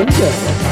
Sunda.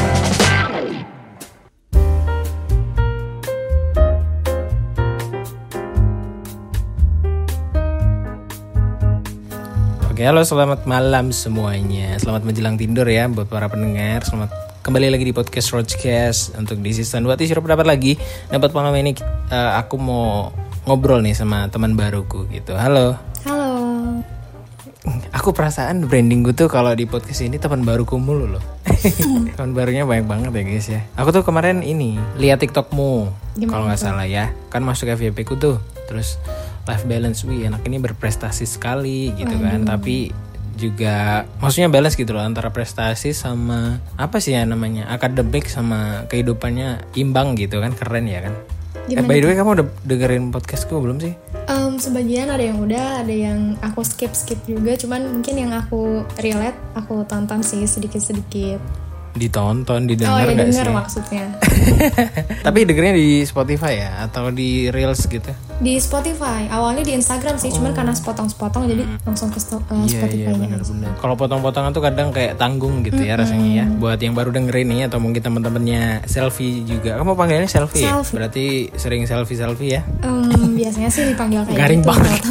Oke, halo, selamat malam semuanya. Selamat menjelang tidur ya buat para pendengar. Selamat kembali lagi di podcast Roachcast untuk di season 2 Tisir pendapat lagi. Dapat malam ini aku mau ngobrol nih sama teman baruku gitu. Halo. Halo. Aku perasaan branding gue tuh kalau di podcast ini teman baruku mulu loh. Teman barunya banyak banget ya guys ya. Aku tuh kemarin ini lihat TikTokmu kalau nggak salah ya. Kan masuk FYP ku tuh. Terus life balance, wih anak ini berprestasi sekali gitu kan. Tapi juga maksudnya balance gitu loh antara prestasi sama apa sih ya namanya, akademik sama kehidupannya imbang gitu kan. Keren ya kan. By the way, kamu udah dengerin podcastku belum sih? Sebagian ada yang udah, ada yang aku skip juga. Cuman mungkin yang aku relate, aku tonton sih sedikit-sedikit. Ditonton, didengar ya, gak sih? denger maksudnya. Tapi dengernya di Spotify ya? Atau di Reels gitu? Di Spotify, awalnya di Instagram sih. Cuman karena sepotong-sepotong jadi langsung ke Spotify-nya. Iya, benar. Kalau potong-potongan tuh kadang kayak tanggung gitu ya rasanya ya. Buat yang baru dengerin nih atau mungkin teman-temannya selfie juga. Kamu panggilnya selfie ya? Berarti sering selfie ya? Biasanya sih dipanggil kayak garing gitu. Banget.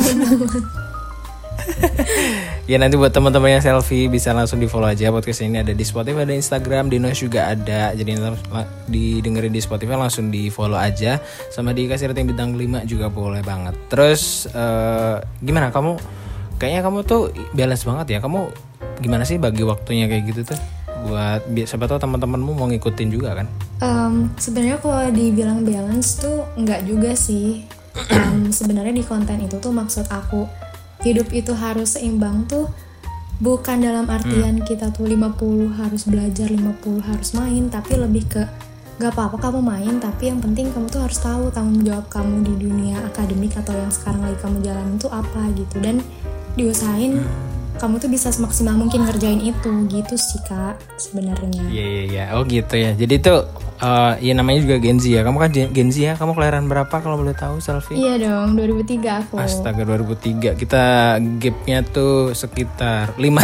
Ya nanti buat teman-teman yang selfie bisa langsung di follow aja. Podcast ini ada di Spotify, ada Instagram, di Noise juga ada. Jadi didengerin di Spotify langsung di follow aja. Sama dikasih rating bintang 5 juga boleh banget. Terus gimana kamu? Kayaknya kamu tuh balance banget ya. Kamu gimana sih bagi waktunya kayak gitu tuh? Buat siapa tahu teman-temanmu mau ngikutin juga kan? Sebenarnya kalau dibilang balance tuh enggak juga sih. Sebenarnya di konten itu tuh maksud aku hidup itu harus seimbang tuh bukan dalam artian kita tuh 50 harus belajar, 50 harus main, tapi lebih ke gak apa-apa kamu main, tapi yang penting kamu tuh harus tahu tanggung jawab kamu di dunia akademik atau yang sekarang lagi kamu jalanin tuh apa gitu, dan diusahain kamu tuh bisa semaksimal mungkin ngerjain itu gitu sih Kak sebenarnya. Iya. Oh gitu ya. Jadi tuh ya namanya juga Gen Z ya. Kamu kan Gen Z ya. Kamu kelahiran berapa kalau boleh tahu, Selfie? Iya dong, 2003 aku. Astaga, 2003. Kita gapnya tuh sekitar 5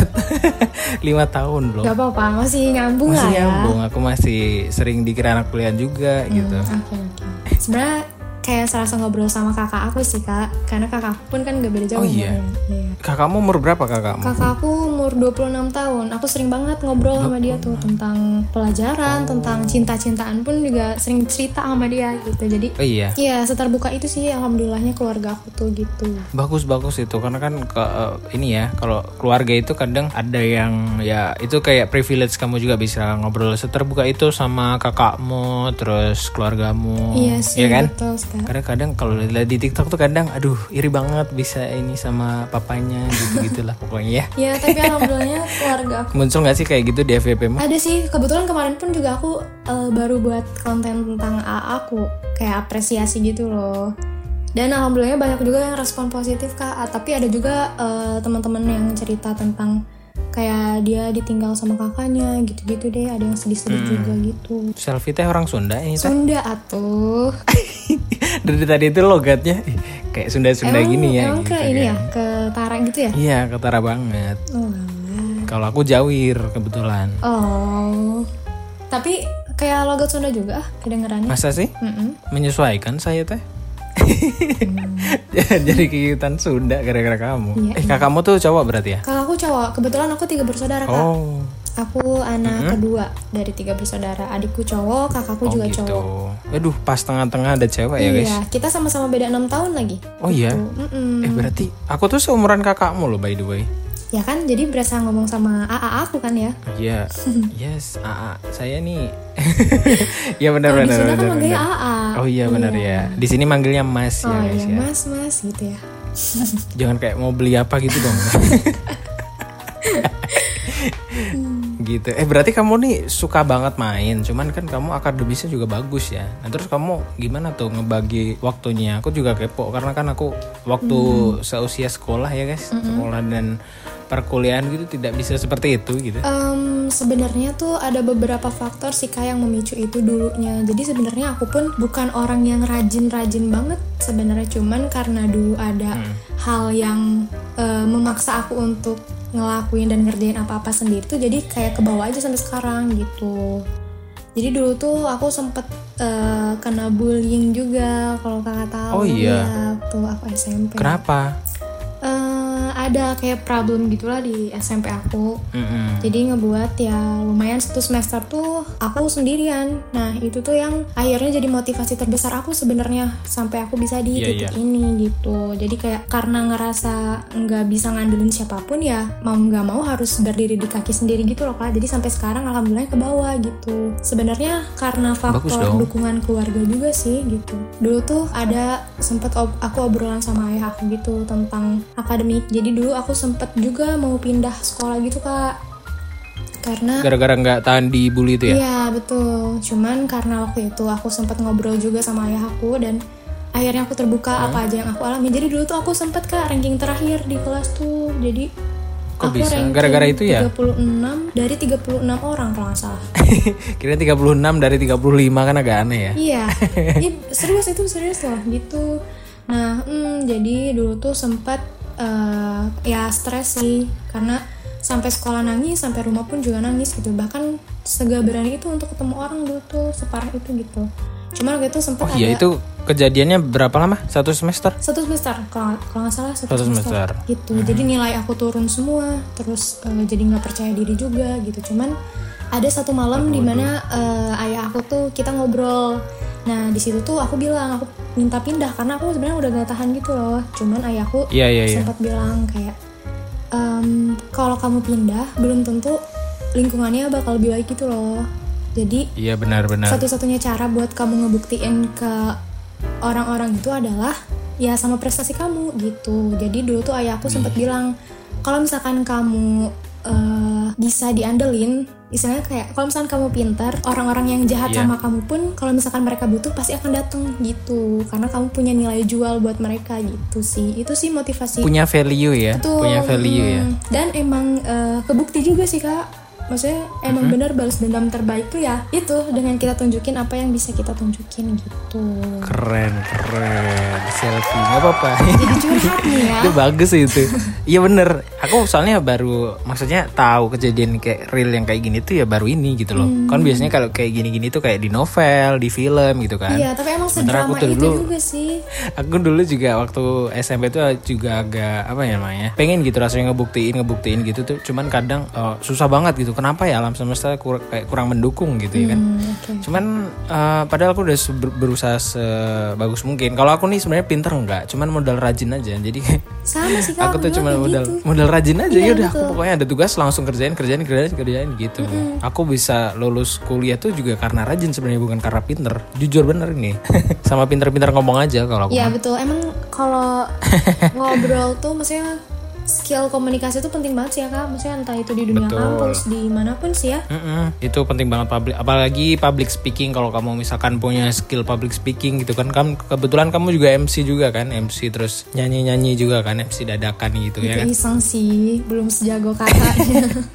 tahun loh. Gak apa-apa, masih nyambung lah ya. Masih nyambung. Aku masih sering dikira anak kuliah juga gitu. Oke. Sebenarnya kayak serasa ngobrol sama kakak aku sih Kak, karena kakak aku pun kan gak beda jauh. Oh iya. Kakakmu umur berapa kakakmu? Kakak aku umur 26 tahun. Aku sering banget ngobrol sama dia tuh tentang pelajaran, tentang cinta-cintaan pun juga sering cerita sama dia gitu. Jadi iya seterbuka itu sih alhamdulillahnya keluarga aku tuh gitu. Bagus itu karena kan ini ya, kalau keluarga itu kadang ada yang ya itu kayak privilege, kamu juga bisa ngobrol seterbuka itu sama kakakmu terus keluargamu. Iya sih, ya kan? Betul sekali. Karena kadang kalau lihat di TikTok tuh kadang aduh iri banget bisa ini sama papanya gitu-gitulah pokoknya ya. Iya, tapi alhamdulillahnya keluarga aku. Muncul gak sih kayak gitu di FYP-mu? Ada sih, kebetulan kemarin pun juga aku baru buat konten tentang AA aku, kayak apresiasi gitu loh. Dan alhamdulillahnya banyak juga yang respon positif Kak. Tapi ada juga teman-teman yang cerita tentang kayak dia ditinggal sama kakaknya gitu-gitu deh. Ada yang sedih-sedih juga gitu. Selfie teh orang Sunda ini teh? Sunda atuh. Dari tadi itu logatnya kayak Sunda-Sunda gini ya. Emang gitu ke ini kan. ya, ke Tara gitu ya? Iya, ketara banget. Kalau aku Jawir kebetulan. Oh. Tapi kayak logat Sunda juga kedengerannya. Masa sih? Menyesuaikan saya teh. Jadi kegiatan Sunda gara-gara kamu. Kakakmu tuh cowok berarti ya? Kakakku cowok. Kebetulan aku 3 bersaudara Kak. Oh. Aku anak kedua dari 3 bersaudara. Adikku cowok, kakakku juga gitu. cowok. Aduh, pas tengah-tengah ada cewek ya guys. Iya, kita sama-sama beda 6 tahun lagi. Oh iya? Berarti aku tuh seumuran kakakmu loh by the way. Ya kan, jadi berasa ngomong sama AA aku kan ya. Iya. Yes, AA. Saya nih. Ya benar. Di Sunda kan manggilnya AA. Oh iya benar ya. Di sini manggilnya Mas ya guys ya. Mas gitu ya. Jangan kayak mau beli apa gitu dong. Gitu. Berarti kamu nih suka banget main, cuman kan kamu akademisnya juga bagus ya. Nah terus kamu gimana tuh ngebagi waktunya? Aku juga kepo karena kan aku waktu seusia sekolah ya guys, sekolah dan perkuliahan gitu tidak bisa seperti itu gitu. Sebenarnya tuh ada beberapa faktor sih Kak yang memicu itu dulunya. Jadi sebenarnya aku pun bukan orang yang rajin banget sebenarnya, cuman karena dulu ada hal yang memaksa aku untuk ngelakuin dan ngerjain apa-apa sendiri tuh jadi kayak kebawa aja sampai sekarang gitu. Jadi dulu tuh aku sempet kena bullying juga kalau kakak tahu. Oh iya. Ya, waktu aku SMP. Kenapa? Ada kayak problem gitulah di SMP aku. Jadi ngebuat ya lumayan satu semester tuh aku sendirian. Nah itu tuh yang akhirnya jadi motivasi terbesar aku sebenarnya sampai aku bisa di titik ini gitu. Jadi kayak karena ngerasa nggak bisa ngandelin siapapun ya mau nggak mau harus berdiri di kaki sendiri gitu loh Kak. Jadi sampai sekarang alhamdulillah ke bawah gitu. Sebenarnya karena faktor dukungan keluarga juga sih gitu. Dulu tuh ada sempet aku obrolan sama ayah aku gitu tentang akademik. Jadi dulu aku sempet juga mau pindah sekolah gitu Kak. Karena gara-gara nggak tahan dibully itu ya? Iya betul. Cuman karena waktu itu aku sempet ngobrol juga sama ayah aku dan akhirnya aku terbuka apa aja yang aku alami. Jadi dulu tuh aku sempet Kak ranking terakhir di kelas tuh. Jadi kok aku bisa? Gara-gara itu ya? 36 dari 36 orang kalau nggak salah. Kira 36 dari 35 kan agak aneh ya? Iya. Serius loh gitu. Nah jadi dulu tuh sempet ya stres sih karena sampai sekolah nangis, sampai rumah pun juga nangis gitu. Bahkan segak berani itu untuk ketemu orang dulu tuh separah itu gitu. Cuman waktu itu sempat ada. Iya itu kejadiannya berapa lama? 1 semester? 1 semester kalau nggak salah 1 semester gitu. Jadi nilai aku turun semua, terus jadi nggak percaya diri juga gitu. Cuman ada satu malam dimana ayah aku tuh kita ngobrol. Nah di situ tuh aku bilang aku minta pindah karena aku sebenarnya udah gak tahan gitu loh. Cuman ayahku sempat bilang kayak kalau kamu pindah belum tentu lingkungannya bakal lebih baik gitu loh. Jadi iya benar-benar. Satu-satunya cara buat kamu ngebuktiin ke orang-orang itu adalah ya sama prestasi kamu gitu. Jadi dulu tuh ayahku sempat bilang kalau misalkan kamu bisa diandelin, istilahnya kayak kalau misalkan kamu pintar, orang-orang yang jahat sama kamu pun kalau misalkan mereka butuh pasti akan datang gitu, karena kamu punya nilai jual buat mereka gitu sih. Itu sih motivasi. Punya value ya. Betul. Punya value ya. Dan emang kebukti juga sih Kak. Maksudnya emang benar balas dendam terbaik tuh ya itu dengan kita tunjukin apa yang bisa kita tunjukin gitu. Keren selfie nggak apa-apa. Jadi curhat nih ya. Itu bagus itu. Iya bener. Aku soalnya baru maksudnya tahu kejadian kayak real yang kayak gini tuh ya baru ini gitu loh. Kan biasanya kalau kayak gini-gini tuh kayak di novel, di film gitu kan. Iya tapi emang sedrama itu dulu, juga sih. Aku dulu juga waktu SMP tuh juga agak apa ya namanya, pengen gitu rasanya ngebuktiin gitu tuh. Cuman kadang susah banget gitu. Kenapa ya alam semesta kayak kurang mendukung gitu ya kan. Cuman padahal aku udah berusaha sebagus mungkin. Kalau aku nih sebenarnya pinter enggak, cuman modal rajin aja. Jadi sama sih Kak, aku tuh cuma modal rajin aja. Ya udah aku pokoknya ada tugas langsung kerjain gitu. Aku bisa lulus kuliah tuh juga karena rajin sebenarnya, bukan karena pinter. Jujur bener ini. Sama pinter-pinter ngomong aja kalau aku. Iya betul. Emang kalau ngobrol tuh maksudnya skill komunikasi itu penting banget sih ya Kak. Maksudnya entah itu di dunia kampus, di manapun sih ya. Itu penting banget apalagi public speaking. Kalau kamu misalkan punya skill public speaking gitu kan, kebetulan kamu juga MC juga kan, MC terus nyanyi juga kan, MC dadakan gitu ya kan. Iseng sih, belum sejago kakaknya.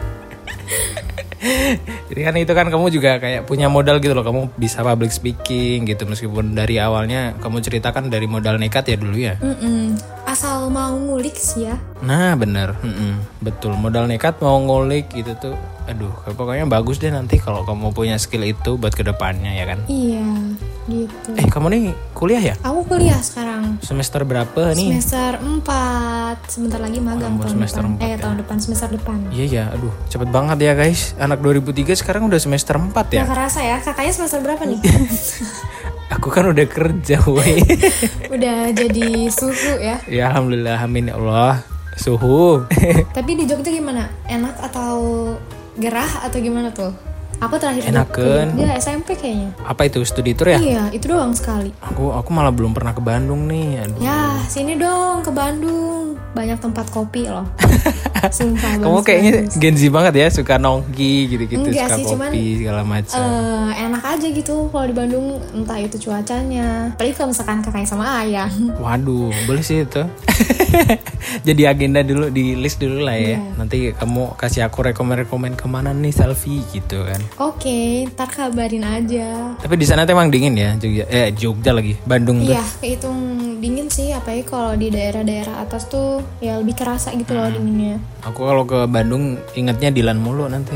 Jadi kan itu kan kamu juga kayak punya modal gitu loh, kamu bisa public speaking gitu, meskipun dari awalnya kamu ceritakan dari modal nekat ya dulu ya. Asal mau ngulik sih ya. Nah bener, betul, modal nekat mau ngulik gitu tuh. Aduh pokoknya bagus deh nanti kalau kamu punya skill itu buat kedepannya ya kan. Iya gitu. Kamu nih kuliah ya? Aku kuliah sekarang. Semester berapa nih? Semester 4. Sebentar lagi magang tahun depan. Tahun depan, semester depan. Iya, aduh cepet banget ya guys. Anak 2003 sekarang udah semester 4 ya. Gak kerasa ya, kakaknya semester berapa nih? Aku kan udah kerja woy. Udah jadi suhu ya. Ya alhamdulillah, amin ya Allah. Suhu. Tapi di Jogja gimana? Enak atau gerah atau gimana tuh? Aku terakhir enakan. Dia SMP kayaknya. Apa itu, studi tour ya? Iya, itu doang sekali. Aku malah belum pernah ke Bandung nih. Aduh. Ya, sini dong ke Bandung. Banyak tempat kopi loh. Sumpah. Kamu kayaknya Gen Z banget ya, suka nongki gitu-gitu. Enggak suka sih, kopi cuman, segala macam. Enak aja gitu kalau di Bandung, entah itu cuacanya. Apalagi kalau misalkan kakaknya sama ayah. Waduh, boleh sih itu. Jadi agenda dulu, di list dulu lah ya. Nanti kamu kasih aku rekomen kemana nih selfie gitu kan. Oke, ntar kabarin aja. Tapi di sana tuh emang dingin ya, Jogja lagi, Bandung tuh. Iya, kehitung dingin sih, apalagi kalau di daerah-daerah atas tuh ya lebih kerasa gitu loh dinginnya. Aku kalau ke Bandung ingetnya Dilan mulu nanti.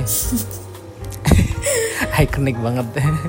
Ikonik banget.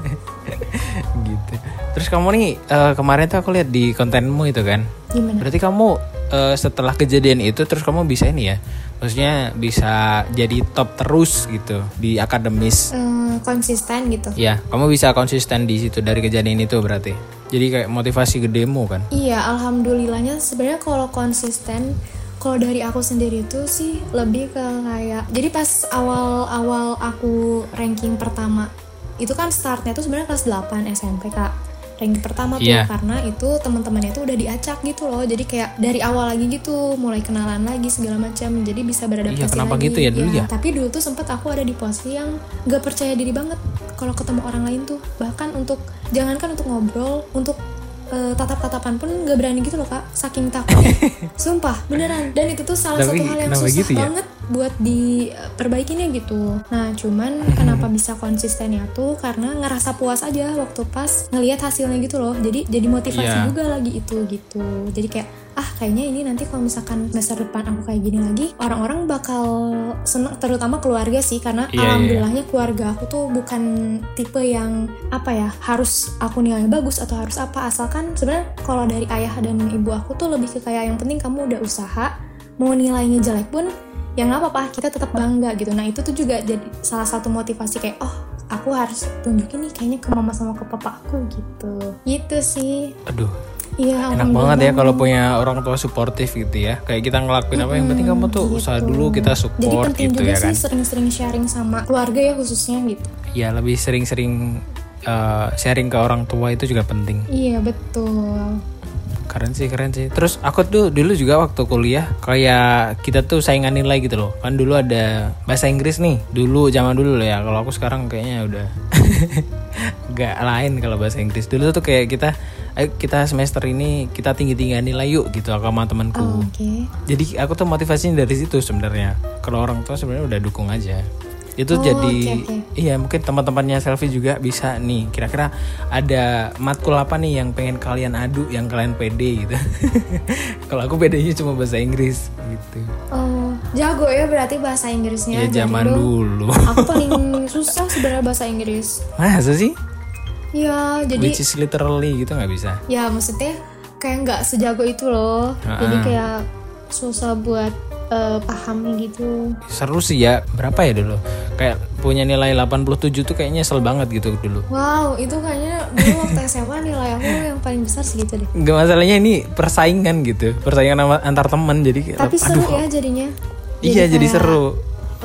Gitu. Terus kamu nih kemarin tuh aku lihat di kontenmu itu kan. Gimana? Berarti kamu setelah kejadian itu terus kamu bisa ini ya, maksudnya bisa jadi top terus gitu di akademis. Konsisten gitu. Ya, kamu bisa konsisten di situ dari kejadian itu berarti. Jadi kayak motivasi gedemu kan? Iya, alhamdulillahnya sebenarnya kalau konsisten, kalau dari aku sendiri itu sih lebih ke kayak, jadi pas awal aku ranking pertama itu kan startnya tuh sebenarnya kelas 8 SMP Kak. Ranking pertama tuh karena itu teman-temannya tuh udah diacak gitu loh. Jadi kayak dari awal lagi gitu, mulai kenalan lagi segala macam. Jadi bisa beradaptasi lagi. Iya, kenapa gitu ya dulu ya? Tapi dulu tuh sempat aku ada di posisi yang gak percaya diri banget kalau ketemu orang lain tuh. Bahkan jangankan untuk ngobrol, untuk tatap-tatapan pun gak berani gitu loh Kak, saking takutnya. Sumpah, beneran. Dan itu tuh salah satu hal yang susah gitu banget buat diperbaikinya gitu. Nah cuman kenapa bisa konsistennya tuh karena ngerasa puas aja waktu pas ngelihat hasilnya gitu loh. Jadi motivasi juga lagi itu gitu. Jadi kayak kayaknya ini nanti kalau misalkan semester depan aku kayak gini lagi, orang-orang bakal seneng, terutama keluarga sih, karena alhamdulillahnya keluarga aku tuh bukan tipe yang harus aku nilainya bagus atau harus apa, asalkan sebenarnya kalau dari ayah dan ibu aku tuh lebih ke kayak yang penting kamu udah usaha, mau nilainya jelek pun ya nggak apa-apa, kita tetap bangga gitu. Nah itu tuh juga jadi salah satu motivasi kayak aku harus tunjukin nih kayaknya ke mama sama ke papa aku gitu sih. Aduh, iya, enak banget ya kalau punya orang tua suportif gitu ya. Kayak kita ngelakuin apa yang penting kamu tuh usaha dulu, kita support. Jadi penting gitu juga ya kan. Sih sering-sering sharing sama keluarga ya khususnya gitu. Iya, lebih sering-sering sharing ke orang tua itu juga penting. Iya betul. Keren sih. Terus aku tuh dulu juga waktu kuliah kayak kita tuh saingan nilai gitu loh. Kan dulu ada bahasa Inggris nih. Dulu zaman dulu loh ya. Kalau aku sekarang kayaknya udah gak lain kalau bahasa Inggris. Dulu tuh kayak kita semester ini kita tinggi-tinggian nilai yuk gitu sama temanku. Jadi aku tuh motivasinya dari situ sebenarnya. Kalau orang tua sebenarnya udah dukung aja. Itu iya mungkin teman-temannya Selfie juga bisa nih, kira-kira ada matkul apa nih yang pengen kalian adu, yang kalian pede gitu. Kalau aku pedenya cuma bahasa Inggris gitu. Jago ya berarti bahasa Inggrisnya. Ya zaman dulu. Aku paling susah sebenarnya bahasa Inggris. Masa sih? Ya jadi which is literally gitu nggak bisa. Ya maksudnya kayak nggak sejago itu loh. Jadi kayak susah buat paham gitu. Seru sih ya. Berapa ya dulu? Kayak punya nilai 87 tuh kayaknya nyesel banget gitu dulu. Wow, itu kayaknya dulu waktu SMA nilai aku yang paling besar segitu deh. Gak, masalahnya ini persaingan gitu. Persaingan antar teman, jadi tapi seru ya jadinya. Iya, jadi seru.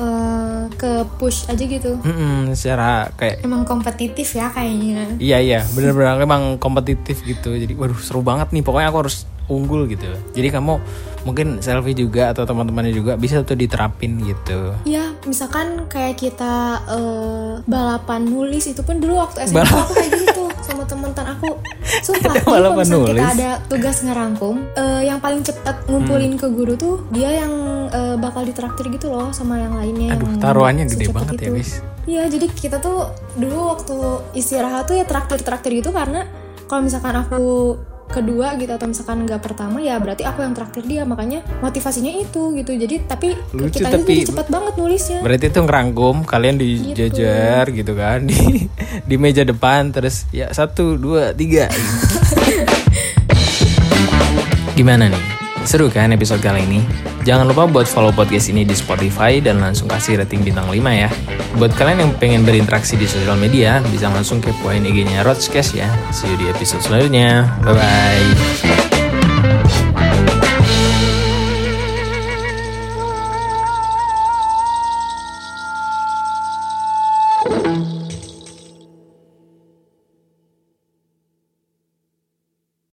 Ke push aja gitu. Secara kayak emang kompetitif ya kayaknya. Iya, bener-bener emang kompetitif gitu. Jadi waduh seru banget nih. Pokoknya aku harus unggul gitu. Jadi kamu mungkin Selfie juga atau teman-temannya juga bisa tuh diterapin gitu. Iya, misalkan kayak kita balapan nulis, itu pun dulu waktu SMA aku kayak gitu sama teman-teman aku. Sumpah, kalau misalkan kita ada tugas ngerangkum, yang paling cepat ngumpulin ke guru tuh dia yang bakal ditraktir gitu loh sama yang lainnya. Aduh, taruhannya gede banget ya, Wis. Iya, jadi kita tuh dulu waktu istirahat tuh ya traktir gitu, karena kalau misalkan aku kedua gitu atau misalkan nggak pertama ya berarti aku yang traktir dia, makanya motivasinya itu gitu. Jadi tapi lucu, kita jadi cepet banget nulisnya. Berarti itu ngerangkum kalian dijajar gitu kan di meja depan, terus ya 1, 2, 3 gitu. Gimana nih? Seru kan episode kali ini? Jangan lupa buat follow podcast ini di Spotify dan langsung kasih rating bintang 5 ya. Buat kalian yang pengen berinteraksi di sosial media, bisa langsung kepoin IG-nya Roachcast ya. See you di episode selanjutnya. Bye-bye.